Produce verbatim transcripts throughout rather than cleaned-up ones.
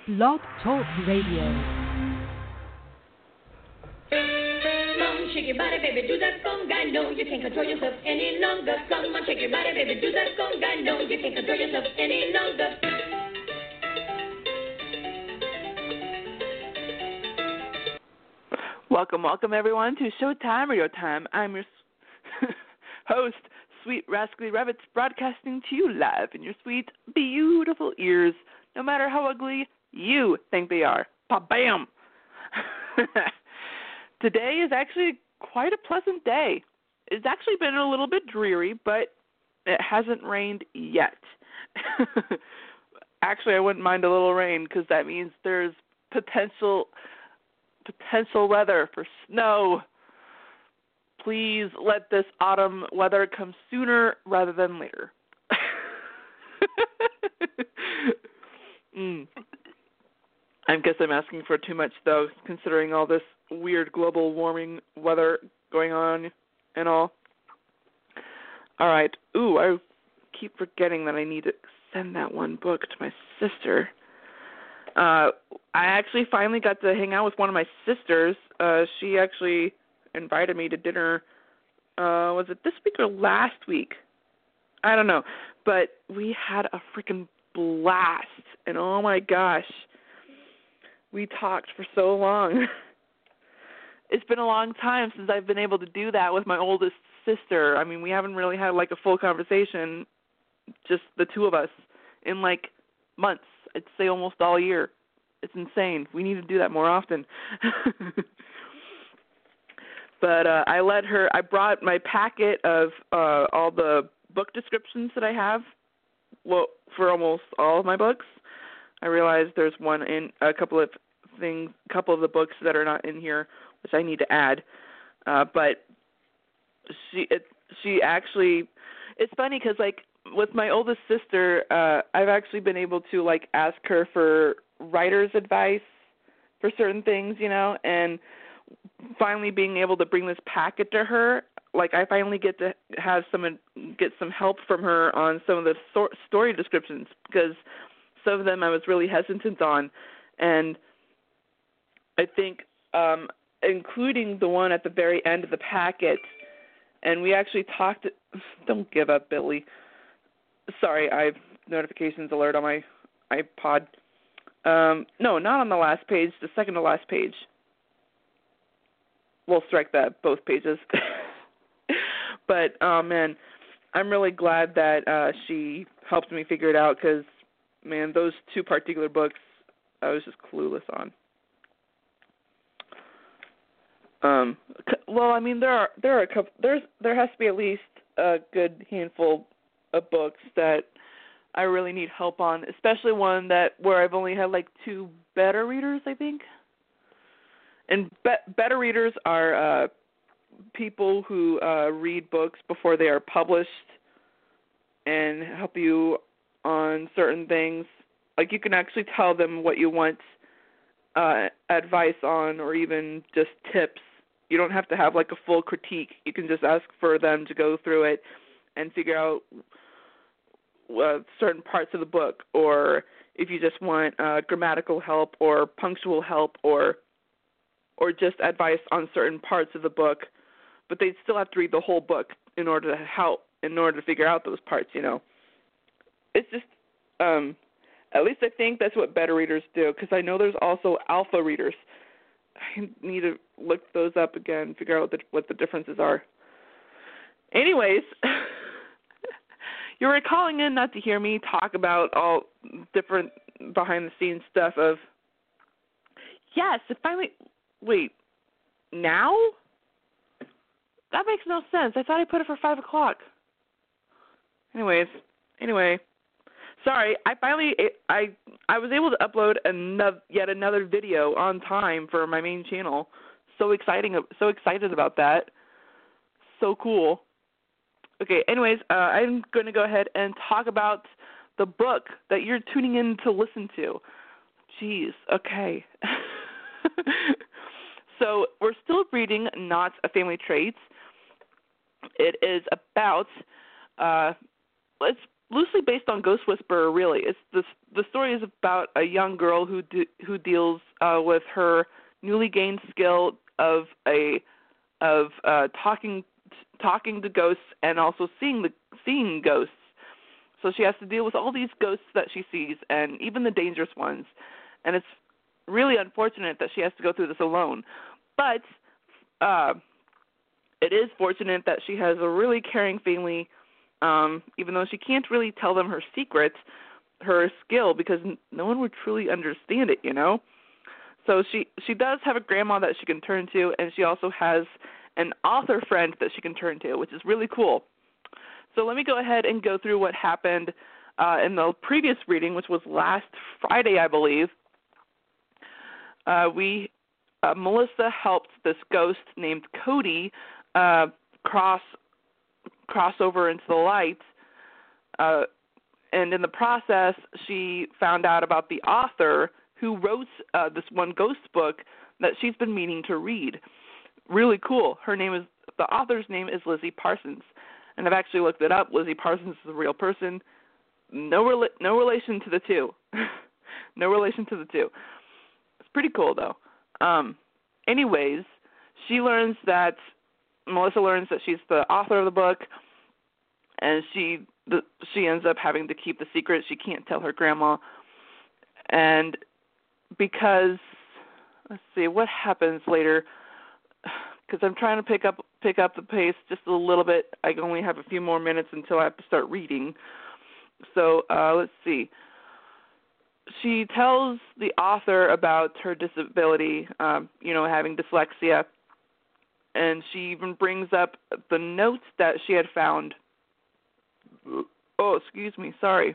Blog Talk Radio. Come on, shake your body, baby, do that conga. No, you can't control yourself any longer. Come on, shake your body, baby, do that conga. No, you can't control yourself any longer. Welcome, welcome everyone to Showtime Radio Time. I'm your host, Sweet Rascally Rabbits, broadcasting to you live in your sweet, beautiful ears, no matter how ugly you think they are. Pa-bam! Today is actually quite a pleasant day. It's actually been a little bit dreary, but it hasn't rained yet. Actually, I wouldn't mind a little rain because that means there's potential potential weather for snow. Please let this autumn weather come sooner rather than later. mm. I guess I'm asking for too much, though, considering all this weird global warming weather going on and all. All right. Ooh, I keep forgetting that I need to send that one book to my sister. Uh, I actually finally got to hang out with one of my sisters. Uh, she actually invited me to dinner. Uh, was it this week or last week? I don't know. But we had a freaking blast. And oh my gosh, we talked for so long. It's been a long time since I've been able to do that with my oldest sister. I mean, we haven't really had like a full conversation, just the two of us, in like months. I'd say almost all year. It's insane. We need to do that more often. But uh, I let her, I brought my packet of uh, all the book descriptions that I have, well, for almost all of my books. I realized there's one in, a couple of things, a couple of the books that are not in here, which I need to add. Uh, but she, it, she actually, it's funny because, like, with my oldest sister, uh, I've actually been able to, like, ask her for writer's advice for certain things, you know, and finally being able to bring this packet to her, like, I finally get to have some, get some help from her on some of the so- story descriptions, because some of them I was really hesitant on, and I think um, including the one at the very end of the packet, and we actually talked, don't give up, Billy. Sorry, I have notifications alert on my iPod. Um, no, not on the last page, the second to last page. We'll strike that, both pages. But, oh, man, I'm really glad that uh, she helped me figure it out because, man, those two particular books I was just clueless on. Um, well, I mean, there are there are a couple. There's there has to be at least a good handful of books that I really need help on, especially one that where I've only had like two beta readers, I think. And be- beta readers are uh, people who uh, read books before they are published and help you on certain things. Like, you can actually tell them what you want uh, advice on, or even just tips. You don't have to have like a full critique. You can just ask for them to go through it and figure out uh, certain parts of the book, or if you just want uh, grammatical help or punctual help, or or just advice on certain parts of the book, but they still have to read the whole book in order to help, in order to figure out those parts, you know. It's just, um, at least I think that's what beta readers do, because I know there's also alpha readers. I need to look those up again, figure out what the, what the differences are. Anyways, you were calling in not to hear me talk about all different behind-the-scenes stuff of, yes, it finally, wait, now? That makes no sense. I thought I put it for five o'clock. Anyways, anyway, sorry, I finally, I I was able to upload another, yet another video on time for my main channel. So exciting, so excited about that. So cool. Okay, anyways, uh, I'm going to go ahead and talk about the book that you're tuning in to listen to. Jeez, okay. So we're still reading Not a Family Trait. It is about, uh, it's loosely based on Ghost Whisperer. Really, it's the the story is about a young girl who do, who deals uh, with her newly gained skill of a of uh, talking talking to ghosts and also seeing the seeing ghosts. So she has to deal with all these ghosts that she sees, and even the dangerous ones. And it's really unfortunate that she has to go through this alone. But uh, it is fortunate that she has a really caring family, um, even though she can't really tell them her secrets, her skill, because no one would truly understand it, you know? So she, she does have a grandma that she can turn to, and she also has an author friend that she can turn to, which is really cool. So let me go ahead and go through what happened uh, in the previous reading, which was last Friday, I believe. Uh, we uh, Melissa helped this ghost named Cody uh, cross cross over into the light, uh, and in the process, she found out about the author who wrote uh, this one ghost book that she's been meaning to read. Really cool. Her name is the author's name is Lizzie Parsons. And I've actually looked it up. Lizzie Parsons is a real person. No, rela- no relation to the two. no relation to the two. It's pretty cool, though. Um, anyways, she learns that, Melissa learns that she's the author of the book, and she the, she ends up having to keep the secret. She can't tell her grandma. And because, let's see, what happens later? Because I'm trying to pick up pick up the pace just a little bit. I only have a few more minutes until I have to start reading. So uh, let's see. She tells the author about her disability, um, you know, having dyslexia, and she even brings up the notes that she had found. Oh, excuse me, sorry.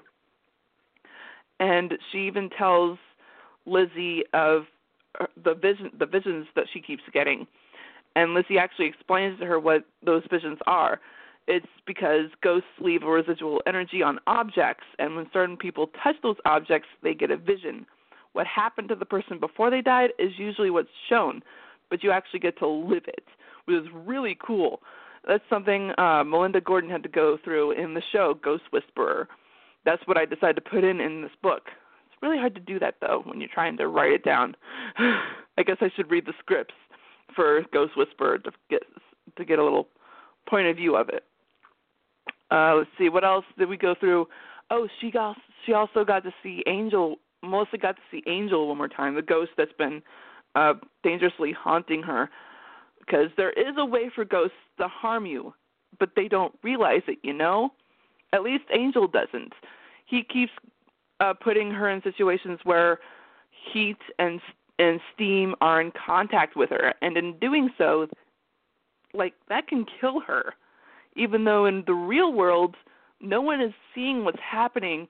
And she even tells Lizzie of the vision, the visions that she keeps getting. And Lizzie actually explains to her what those visions are. It's because ghosts leave a residual energy on objects, and when certain people touch those objects, they get a vision. What happened to the person before they died is usually what's shown, but you actually get to live it, which is really cool. That's something uh, Melinda Gordon had to go through in the show Ghost Whisperer. That's what I decided to put in in this book. It's really hard to do that, though, when you're trying to write it down. I guess I should read the scripts for Ghost Whisperer to get to get a little point of view of it. Uh, let's see, what else did we go through? Oh, she got she also got to see Angel. Melissa got to see Angel one more time, the ghost that's been uh, dangerously haunting her. Because there is a way for ghosts to harm you, but they don't realize it, you know? At least Angel doesn't. He keeps uh, putting her in situations where heat and and steam are in contact with her, and in doing so, like, that can kill her, even though in the real world, no one is seeing what's happening,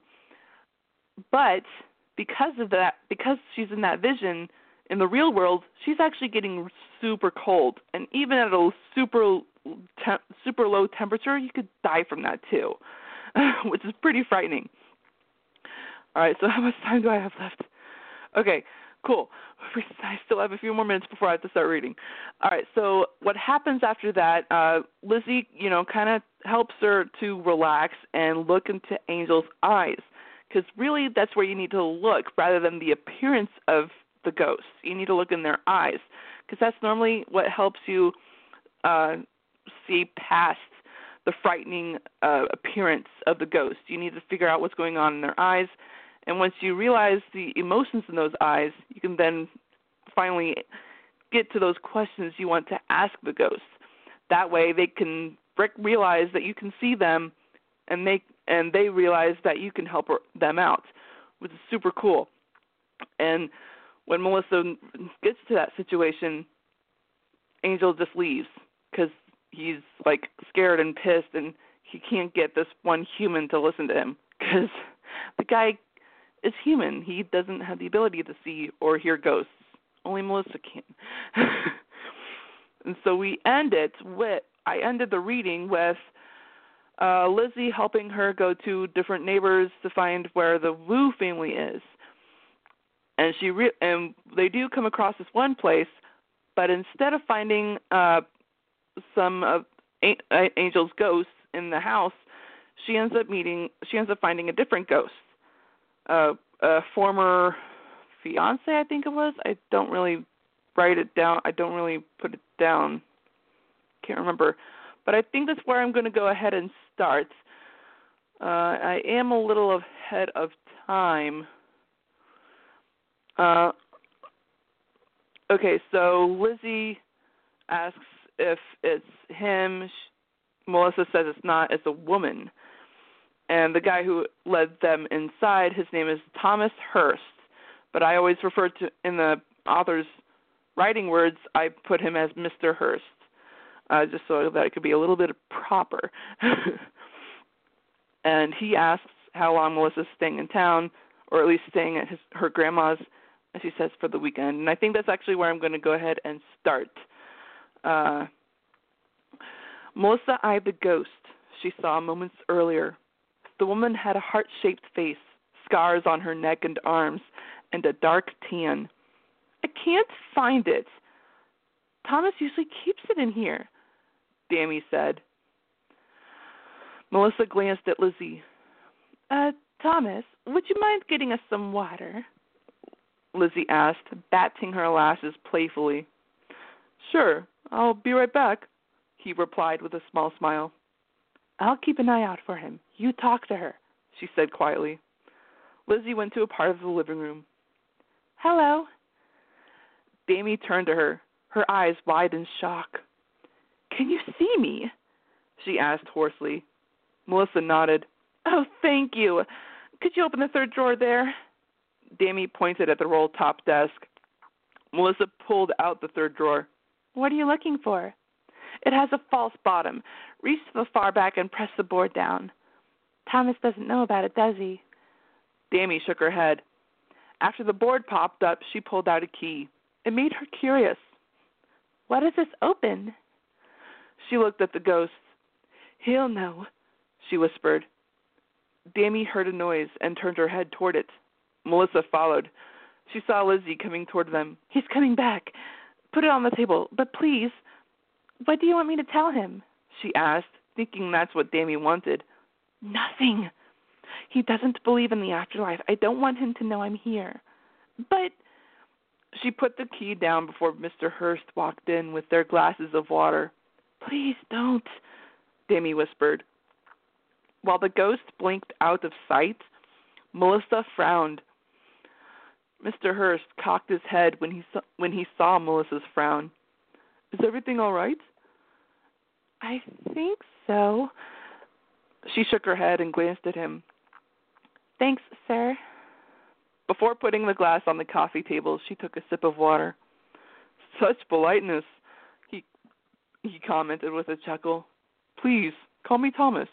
but because of that, because she's in that vision, in the real world, she's actually getting super cold, and even at a super, te- super low temperature, you could die from that too, which is pretty frightening. All right, so how much time do I have left? Okay, cool. I still have a few more minutes before I have to start reading. All right, so what happens after that, uh, Lizzie, you know, kind of helps her to relax and look into Angel's eyes, because really that's where you need to look rather than the appearance of the ghosts. You need to look in their eyes, because that's normally what helps you uh, see past the frightening uh, appearance of the ghost. You need to figure out what's going on in their eyes. And once you realize the emotions in those eyes, you can then finally get to those questions you want to ask the ghosts. That way they can realize that you can see them, and they and they realize that you can help them out, which is super cool. And when Melissa gets to that situation, Angel just leaves because he's, like, scared and pissed, and he can't get this one human to listen to him because the guy is human. He doesn't have the ability to see or hear ghosts. Only Melissa can. And so we end it with, I ended the reading with uh, Lizzie helping her go to different neighbors to find where the Wu family is. And she re- and they do come across this one place, but instead of finding uh, some of A- Angel's ghosts in the house, she ends up meeting, she ends up finding a different ghost, uh, a former fiance, I think it was. I don't really write it down. I don't really put it down. Can't remember. But I think that's where I'm going to go ahead and start. Uh, I am a little ahead of time. Uh, okay, so Lizzie asks if it's him. Melissa says it's not. It's a woman. And the guy who led them inside, his name is Thomas Hurst. But I always refer to, in the author's writing words, I put him as Mister Hurst, uh, just so that it could be a little bit proper. And he asks how long Melissa's staying in town, or at least staying at his, her grandma's, as he says, for the weekend. And I think that's actually where I'm going to go ahead and start. Uh, Melissa eyed the ghost she saw moments earlier. The woman had a heart-shaped face, scars on her neck and arms, and a dark tan. I can't find it. Thomas usually keeps it in here, Dammy said. Melissa glanced at Lizzie. Uh, Thomas, would you mind getting us some water? Lizzie asked, batting her lashes playfully. Sure, I'll be right back, he replied with a small smile. I'll keep an eye out for him. You talk to her, she said quietly. Lizzie went to a part of the living room. Hello. Dammy turned to her, her eyes wide in shock. Can you see me? She asked hoarsely. Melissa nodded. Oh, thank you. Could you open the third drawer there? Dammy pointed at the roll-top desk. Melissa pulled out the third drawer. What are you looking for? It has a false bottom. Reach to the far back and press the board down. Thomas doesn't know about it, does he? Dammy shook her head. After the board popped up, she pulled out a key. It made her curious. What does this open? She looked at the ghost. He'll know, she whispered. Dammy heard a noise and turned her head toward it. Melissa followed. She saw Lizzie coming toward them. He's coming back. Put it on the table, but please. What do you want me to tell him? She asked, thinking that's what Dammy wanted. Nothing. He doesn't believe in the afterlife. I don't want him to know I'm here. But she put the key down before Mister Hurst walked in with their glasses of water. Please don't, Dammy whispered. While the ghost blinked out of sight, Melissa frowned. Mister Hurst cocked his head when he saw, when he saw Melissa's frown. Is everything all right? I think so. She shook her head and glanced at him. Thanks, sir. Before putting the glass on the coffee table, she took a sip of water. Such politeness, he he commented with a chuckle. Please, call me Thomas.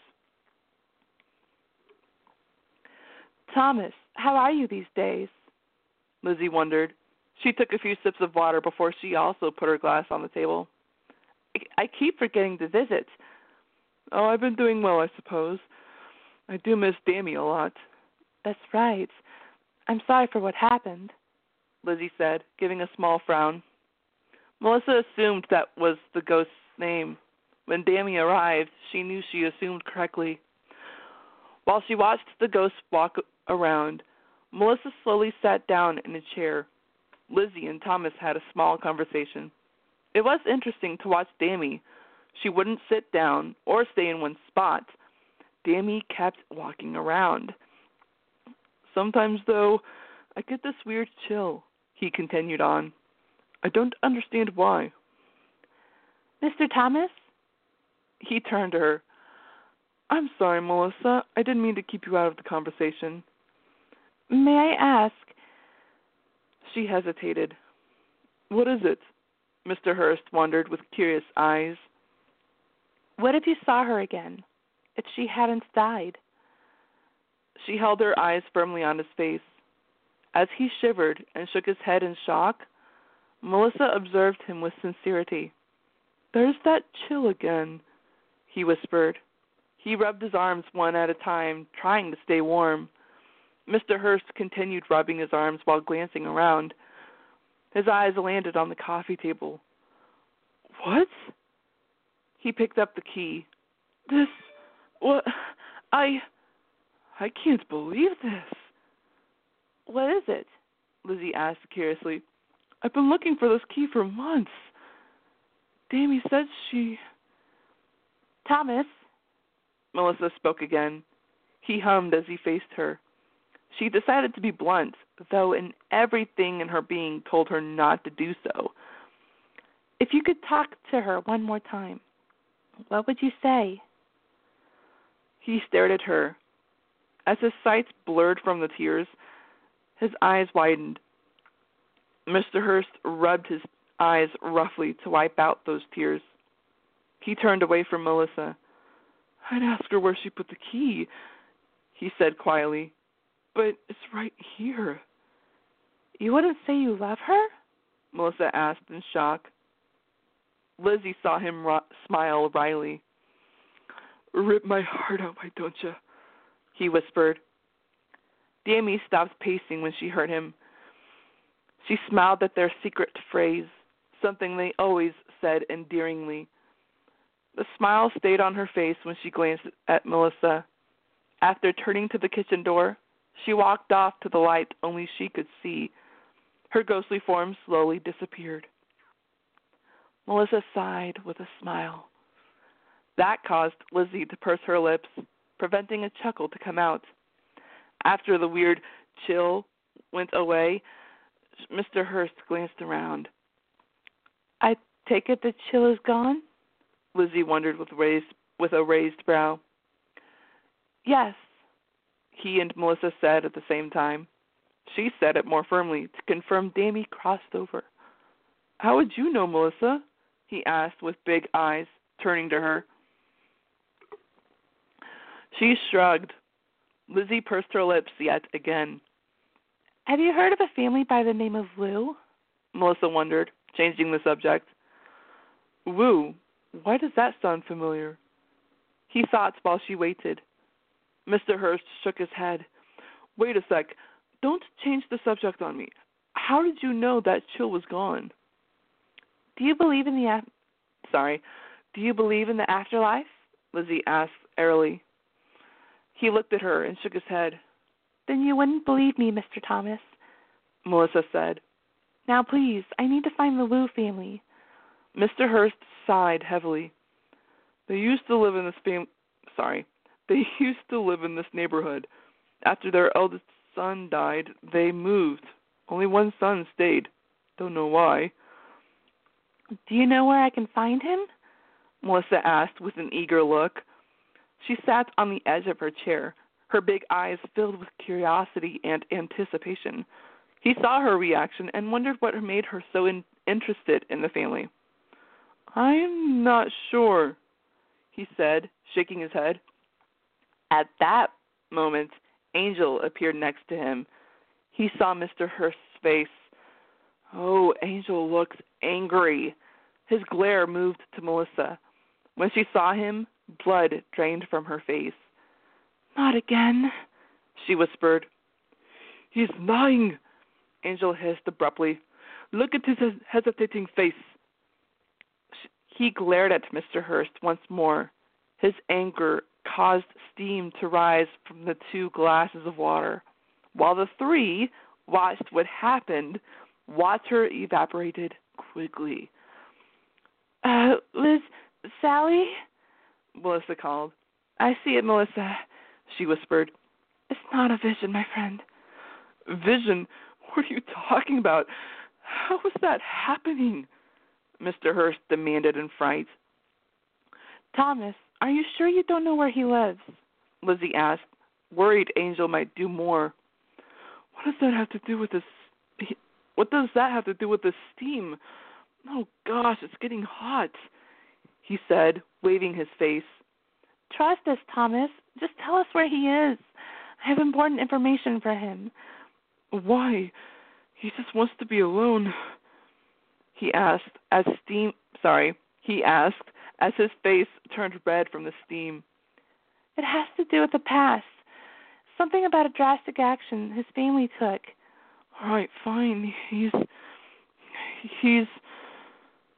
Thomas, how are you these days? Lizzie wondered. She took a few sips of water before she also put her glass on the table. I, I keep forgetting to visit. Oh, I've been doing well, I suppose. I do miss Dammy a lot. That's right. I'm sorry for what happened, Lizzie said, giving a small frown. Melissa assumed that was the ghost's name. When Dammy arrived, she knew she assumed correctly. While she watched the ghost walk around, Melissa slowly sat down in a chair. Lizzie and Thomas had a small conversation. It was interesting to watch Dammy. She wouldn't sit down or stay in one spot. Dammy kept walking around. Sometimes, though, I get this weird chill, he continued on. I don't understand why. Mister Thomas? He turned to her. I'm sorry, Melissa. I didn't mean to keep you out of the conversation. May I ask? She hesitated. What is it? Mister Hurst wondered with curious eyes. What if you saw her again? If she hadn't died? She held her eyes firmly on his face. As he shivered and shook his head in shock, Melissa observed him with sincerity. There's that chill again, he whispered. He rubbed his arms one at a time, trying to stay warm. Mister Hurst continued rubbing his arms while glancing around. His eyes landed on the coffee table. What? He picked up the key. This, what, I, I can't believe this. What is it? Lizzie asked curiously. I've been looking for this key for months. Damie said she... Thomas. Melissa spoke again. He hummed as he faced her. She decided to be blunt, though in everything in her being told her not to do so. If you could talk to her one more time, what would you say? He stared at her. As his sight blurred from the tears, his eyes widened. Mister Hurst rubbed his eyes roughly to wipe out those tears. He turned away from Melissa. I'd ask her where she put the key, he said quietly. But it's right here. You wouldn't say you love her? Melissa asked in shock. Lizzie saw him ro- smile wryly. Rip my heart out, why don't you? He whispered. Damie stopped pacing when she heard him. She smiled at their secret phrase, something they always said endearingly. The smile stayed on her face when she glanced at Melissa. After turning to the kitchen door, she walked off to the light only she could see. Her ghostly form slowly disappeared. Melissa sighed with a smile. That caused Lizzie to purse her lips, preventing a chuckle to come out. After the weird chill went away, Mister Hurst glanced around. I take it the chill is gone? Lizzie wondered with raised with a raised brow. Yes, he and Melissa said at the same time. She said it more firmly to confirm Damie crossed over. How would you know, Melissa? He asked with big eyes, turning to her. She shrugged. Lizzie pursed her lips yet again. Have you heard of a family by the name of Wu? Melissa wondered, changing the subject. Wu? Why does that sound familiar? He thought while she waited. Mister Hurst shook his head. Wait a sec. Don't change the subject on me. How did you know that chill was gone? Do you believe in the af- Sorry. Do you believe in the afterlife? Lizzie asked airily. He looked at her and shook his head. Then you wouldn't believe me, Mister Thomas, Melissa said. Now, please, I need to find the Wu family. Mister Hurst sighed heavily. They used to live in this fam- Sorry. They used to live in this neighborhood. After their eldest son died, they moved. Only one son stayed. Don't know why. Do you know where I can find him? Melissa asked with an eager look. She sat on the edge of her chair, her big eyes filled with curiosity and anticipation. He saw her reaction and wondered what made her so in- interested in the family. I'm not sure, he said, shaking his head. At that moment, Angel appeared next to him. He saw Mister Hurst's face. Oh, Angel looks angry. His glare moved to Melissa. When she saw him, blood drained from her face. Not again, she whispered. He's lying, Angel hissed abruptly. Look at his hesitating face. He glared at Mister Hurst once more. His anger caused steam to rise from the two glasses of water. While the three watched what happened, water evaporated quickly. Uh, Liz, Sally? Melissa called. I see it, Melissa, she whispered. It's not a vision, my friend. Vision? What are you talking about? How is that happening? Mister Hurst demanded in fright. Thomas, are you sure you don't know where he lives? Lizzie asked, worried Angel might do more. What does that have to do with this? What does that have to do with the steam? Oh gosh, it's getting hot, he said, waving his face. Trust us, Thomas. Just tell us where he is. I have important information for him. Why? He just wants to be alone. He asked as steam. Sorry, he asked as his face turned red from the steam. It has to do with the past. Something about a drastic action his family took. All right, fine. He's he's.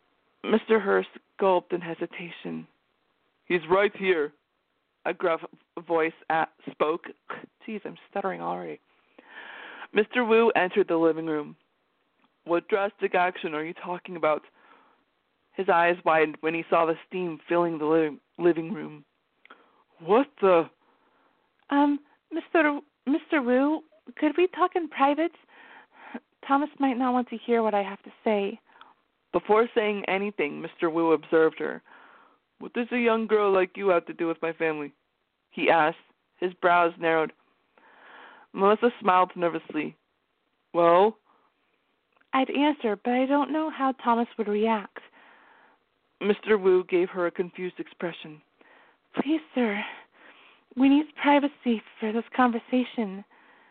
Mister Hurst gulped in hesitation. He's right here. A gruff voice at, spoke. Jeez, I'm stuttering already. Mister Wu entered the living room. What drastic action are you talking about? His eyes widened when he saw the steam filling the li- living room. What the? Um, Mister Mister Wu, could we talk in private? Thomas might not want to hear what I have to say. Before saying anything, Mister Wu observed her. What does a young girl like you have to do with my family? He asked. His brows narrowed. Melissa smiled nervously. Well? I'd answer, but I don't know how Thomas would react. Mister Wu gave her a confused expression. Please, sir, we need privacy for this conversation.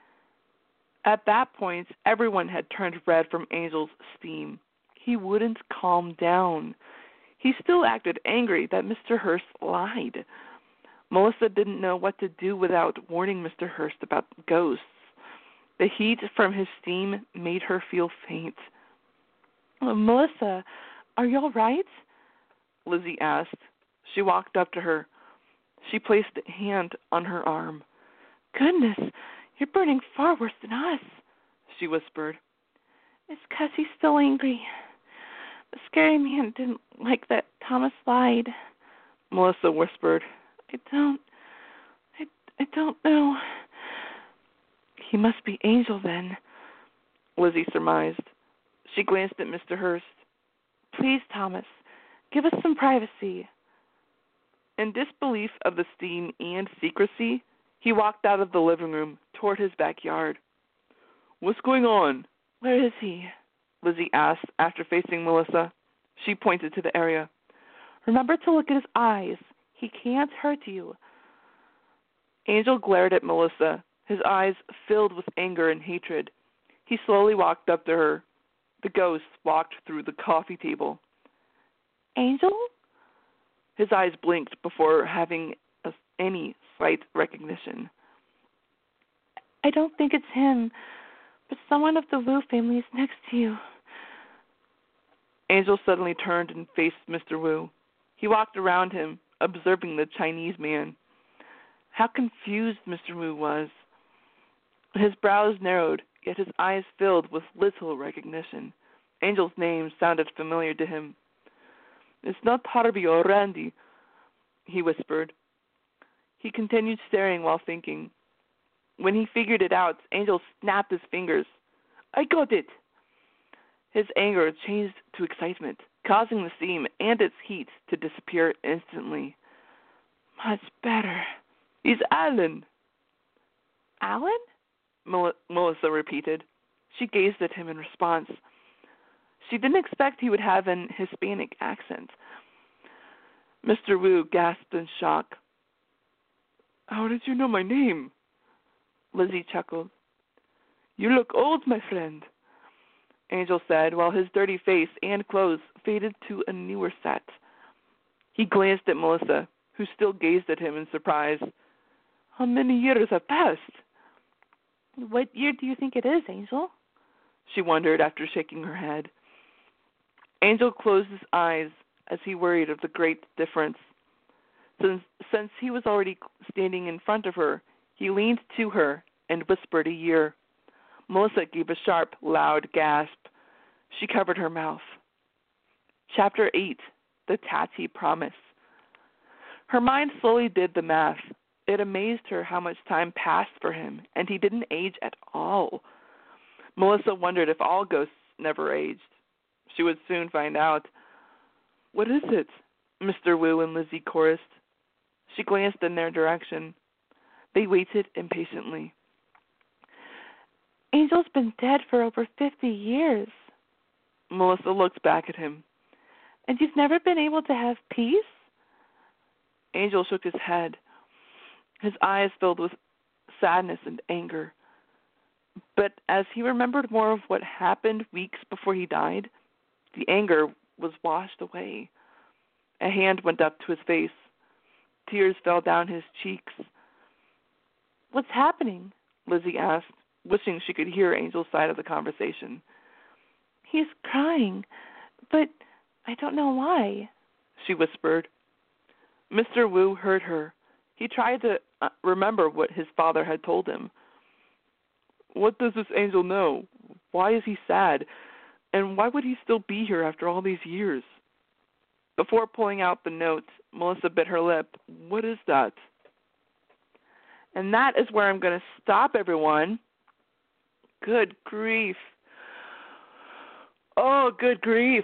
At that point, everyone had turned red from Angel's steam. He wouldn't calm down. He still acted angry that Mister Hurst lied. Melissa didn't know what to do without warning Mister Hurst about ghosts. The heat from his steam made her feel faint. Uh, Melissa, are you all right? Lizzie asked. She walked up to her. She placed a hand on her arm. Goodness, you're burning far worse than us, she whispered. It's 'cause he's still angry. The scary man didn't like that Thomas lied. Melissa whispered. I don't, I, I don't know. He must be Angel then, Lizzie surmised. She glanced at Mister Hurst. Please, Thomas, give us some privacy. In disbelief of the steam and secrecy, he walked out of the living room toward his backyard. What's going on? Where is he? Lizzie asked after facing Melissa. She pointed to the area. Remember to look at his eyes. He can't hurt you. Angel glared at Melissa, his eyes filled with anger and hatred. He slowly walked up to her. The ghost walked through the coffee table. Angel? His eyes blinked before having a, any slight recognition. I don't think it's him, but someone of the Wu family is next to you. Angel suddenly turned and faced Mister Wu. He walked around him, observing the Chinese man. How confused Mister Wu was. His brows narrowed, yet his eyes filled with little recognition. Angel's name sounded familiar to him. It's not Harvey or Randy, he whispered. He continued staring while thinking. When he figured it out, Angel snapped his fingers. I got it! His anger changed to excitement, causing the steam and its heat to disappear instantly. Much better. He's Alan. Alan? Mel- Melissa repeated. She gazed at him in response. She didn't expect he would have an Hispanic accent. Mister Wu gasped in shock. How did you know my name? Lizzie chuckled. You look old, my friend, Angel said, while his dirty face and clothes faded to a newer set. He glanced at Melissa, who still gazed at him in surprise. How many years have passed? What year do you think it is, Angel? She wondered after shaking her head. Angel closed his eyes as he worried of the great difference. Since, since he was already standing in front of her, he leaned to her and whispered a year. Melissa gave a sharp, loud gasp. She covered her mouth. Chapter eight, The Tatty Promise. Her mind slowly did the math. It amazed her how much time passed for him, and he didn't age at all. Melissa wondered if all ghosts never aged. She would soon find out. What is it? Mister Wu and Lizzie chorused. She glanced in their direction. They waited impatiently. Angel's been dead for over fifty years. Melissa looked back at him. And you've never been able to have peace? Angel shook his head. His eyes filled with sadness and anger. But as he remembered more of what happened weeks before he died, the anger was washed away. A hand went up to his face. Tears fell down his cheeks. What's happening? Lizzie asked, wishing she could hear Angel's side of the conversation. He's crying, but I don't know why, she whispered. Mister Wu heard her. He tried to uh, remember what his father had told him. What does this angel know? Why is he sad? And why would he still be here after all these years? Before pulling out the note, Melissa bit her lip. What is that? And that is where I'm going to stop, everyone. Good grief. Oh, good grief.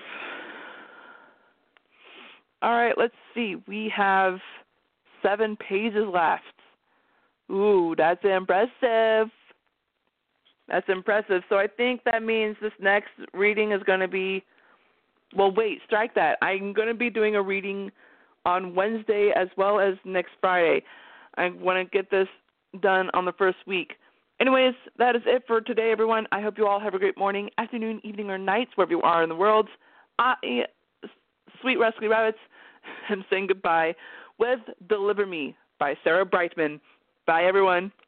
All right, let's see. We have seven pages left. Ooh, that's impressive. That's impressive. So I think that means this next reading is going to be, well, wait, strike that. I'm going to be doing a reading on Wednesday as well as next Friday. I want to get this done on the first week. Anyways, that is it for today, everyone. I hope you all have a great morning, afternoon, evening, or night, wherever you are in the world. I, Sweet Rascally Rabbits, I'm saying goodbye with Deliver Me by Sarah Brightman. Bye, everyone.